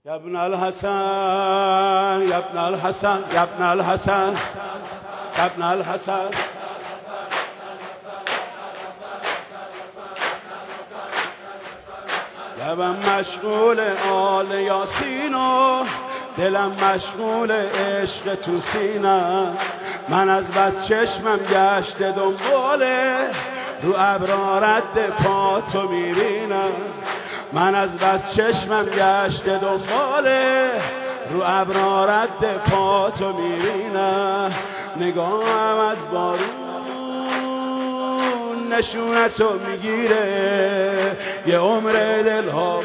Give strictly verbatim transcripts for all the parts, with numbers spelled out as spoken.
يا ابن الحسن يا ابن الحسن يا ابن الحسن يا ابن الحسن لبم مشغول آل یاسین و دلم مشغول عشق تو سینه. من از بس چشمم گشته دنباله رو ابرا رد پا تو میرینم. من از بس چشمم گشته دنباله رو ابرا رد پا تو میرینم. نگاهم از بارون نشونتو میگیره یه عمر دل ها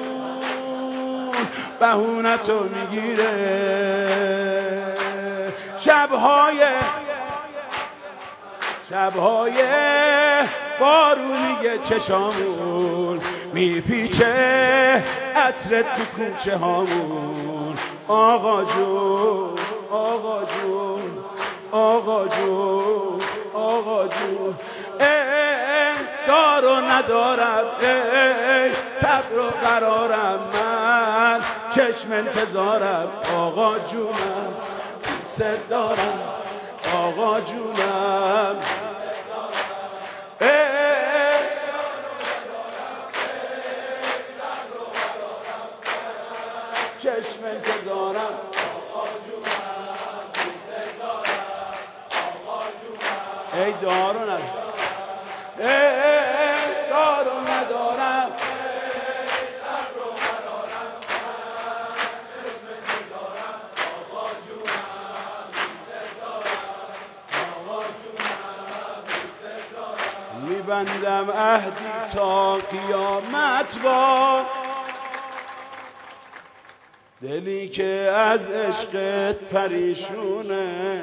بهونتو میگیره. شبهای شبهای بارونی چشامون میپیچه عطر تو کوچه هامون. آقا جون آقا جون آقا جون آقا جون ای دار و ندارم ای صبر و قرارم من چشم انتظارم. آقا جونم دوست دارم آقا جونم چشم انتظارم. آقا جونم دوست دارم آقا جونم ای دارو ندارم ای دارو ندارم ای صبر و قرارم چشم انتظارم. آقا جونم دوست دارم آقا جونم دوست دارم. میبندم عهدی تا قیامت با دلی که از عشقت پریشونه.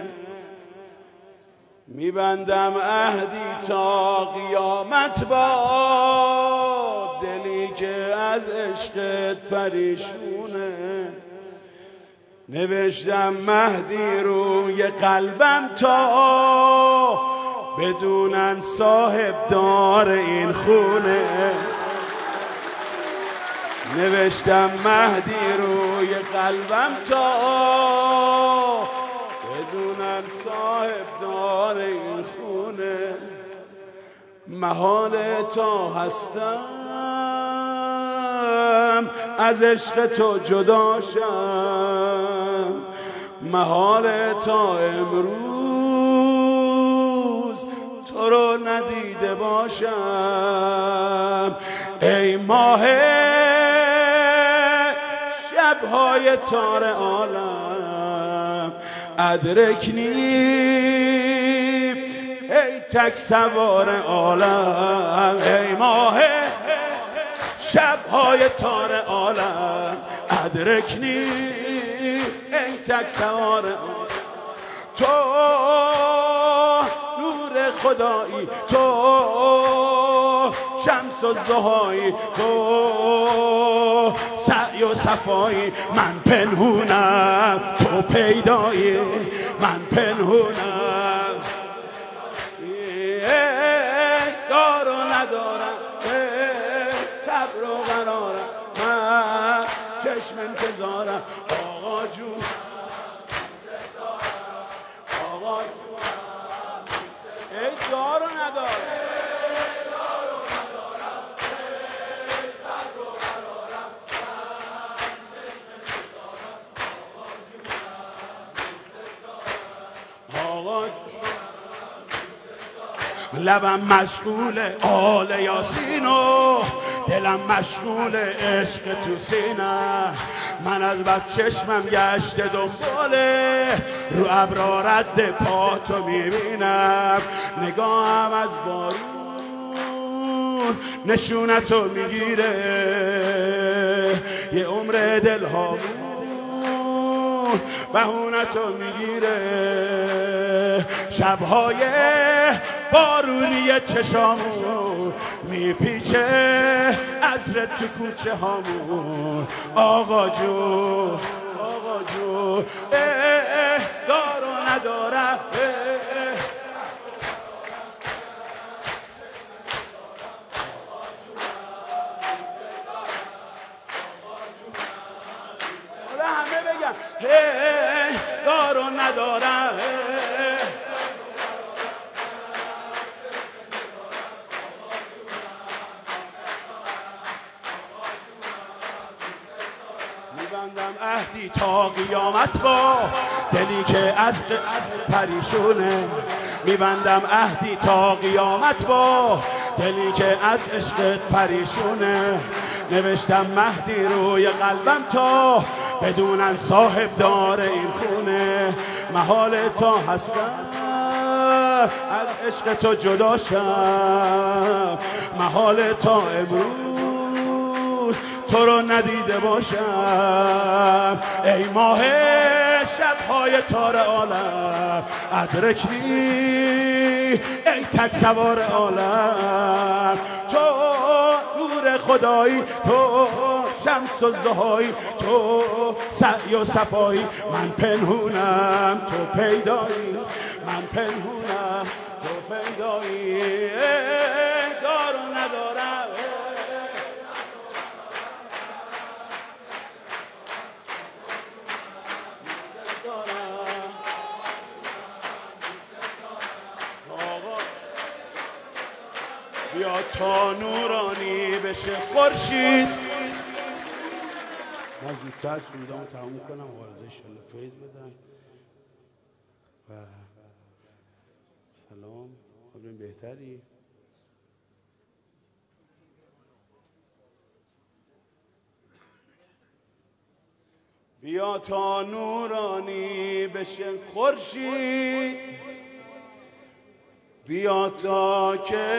میبندم عهدی تا قیامت با دلی که از عشقت پریشونه. نوشتم مهدی روی قلبم تا بدونن صاحب دار این خونه. نوشتم مهدی روی قلبم تا بدونن صاحب دار این خونه. محال تا هستم از عشق تو جدا شم. محال تا امروز تو رو ندیده باشم. ای ماه شبهای تار عالم ادرکنی ای تک سوار عالم. ای ماه شبهای تار عالم ادرکنی ای تک سوار عالم. تو نور خدایی تو شمس و ضحایی تو سعی و صفایی. من پنهونم تو پیدایی من پنهونم دار و ندارم صبر و قرارم من چشم انتظارم. آقا جون آقا جون ای دار و ندارم لبم مشغول آل یاسین و دلم مشغول عشق تو سینه. من از بس چشمم گشته دنباله رو ابرا رد پا تو میبینم. نگاهم از بارون نشونتو میگیره یه عمر دل هامون بهونتو میگیره. شبهای بارونی چشامون میپیچه عطر تو کوچه هامون. آقا جو آقا جو اه دار و ندارم هی دار و ندارم میبندم عهدی تا قیامت با دلی که از پریشونه میبندم عهدی تا قیامت با دلی که از عشقت پریشونه نوشتم مهدی روی قلبم تا بدونن صاحب دار این خونه محال تا هستم از عشق تو جدا شم محال تا امروز تو رو ندیده باشم ای ماه شبهای تار عالم ادرکنی ای تک سوار عالم تو نور خدایی تو شمس و ضحایی تو سعی و صفایی من پنهونم تو پیدایی من پنهونم تو پیدایی دار و ندارم بیا تا نورانی بشه خورشید من زودتر سرودامو تموم کنم وارزه انشالله فیض بدم و سلام خبرین بهتری بیا تا نورانی بشه خورشید بیا تا که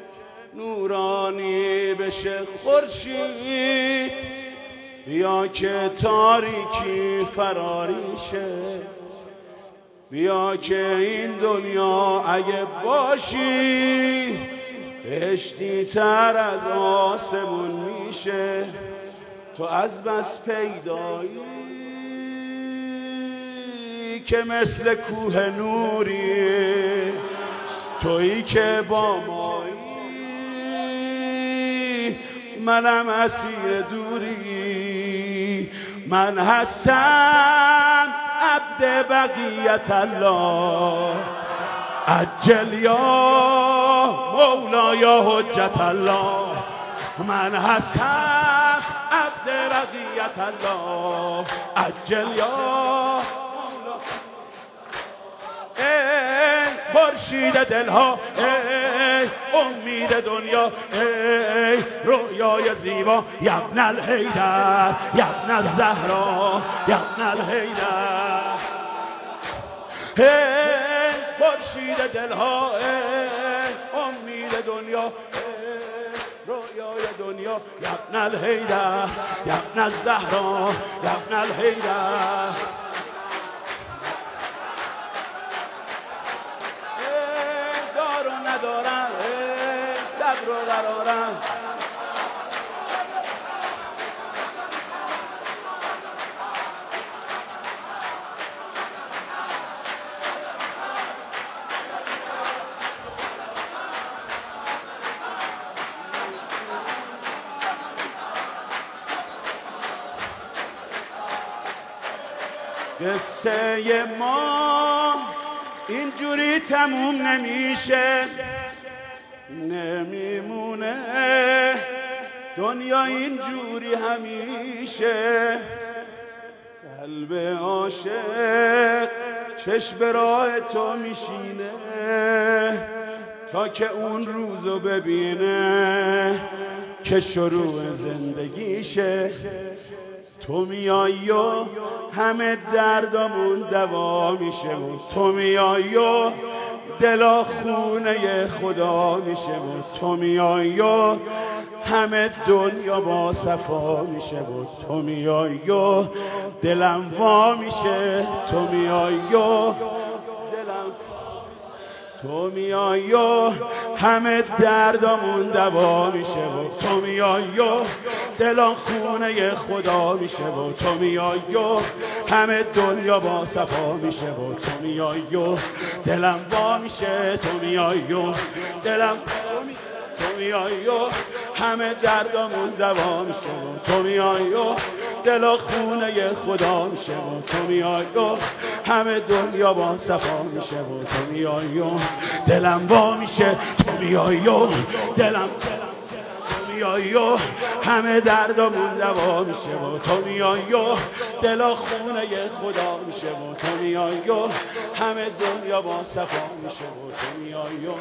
نورانی بشه خورشید بیا که تاریکی فراریشه بیا که این دنیا اگه باشی بهشتی تر از آسمون میشه تو از بس پیدایی که مثل کوه نوری تویی که با مایی منم اسیر دوری من هستم عبد بقیت الله عجل یا مولا یا حجت الله من هستم عبد بقیت الله عجل یا مولا ای خورشید دلها ای امید دنیا ای رویای زیبا یبن الحیدر یبن الزهرا یبن الحیدر ای خورشید دلها ای امید دنیا ای رویای دنیا یبن الحیدر یبن الزهرا یبن الحیدر ندارم صبر و قرارم قصه ما اینجوری تموم نمیشه نمیمونه دنیا اینجوری همیشه قلب عاشق چشم راه تو میشینه تا که اون روزو ببینه که شروع زندگیشه تو میایی و همه دردامون دوا میشه و تو میایی و دلا خونه خدا میشه و تو میایی و همه دنیا با صفا میشه و تو میایی و دلم وا میشه تو میایی و تو میایی و همه دردامون دوا میشه و تو میایی و دلان خونه خدا میشه و تو میایی و همه دنیا با صفا میشه و تو میایی و دلم وا میشه تو میایی و دلم تو میایی و همه دردامون دوا میشه و تو میایی و دل خونه خدا میشه و تو میای و همه دنیا با صفا میشه و تو میای و دلم با میشه تو میای و دلم تو میای و همه دردمون دوا میشه و تو میای و دل خونه خدا میشه و تو میای و همه دنیا با صفا میشه و تو میای و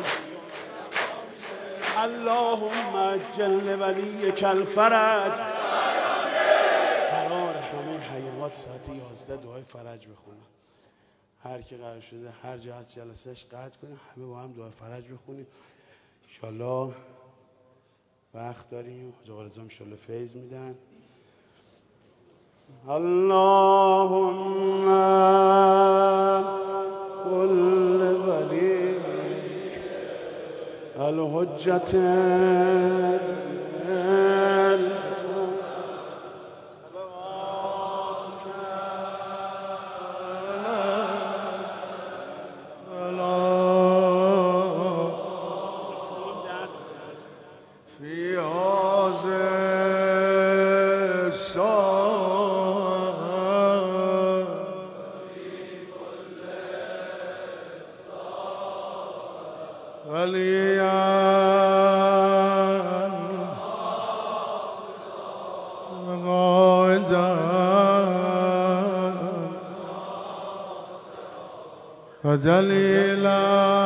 اللهم اجل ولیک الفرج. قرار همه حیات ساعت یازده دعای فرج بخونم. هر کی قرار شده هر جا از جلسهش قطع کنه همه با هم دعای فرج بخونیم انشالله. وقت داریم. حاج رضا انشالله فیض میدن. اللهم کل ولی الحجت دلیلا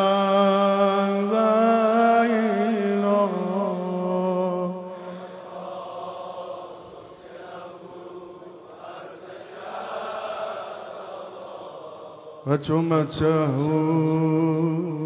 ویلا و تمته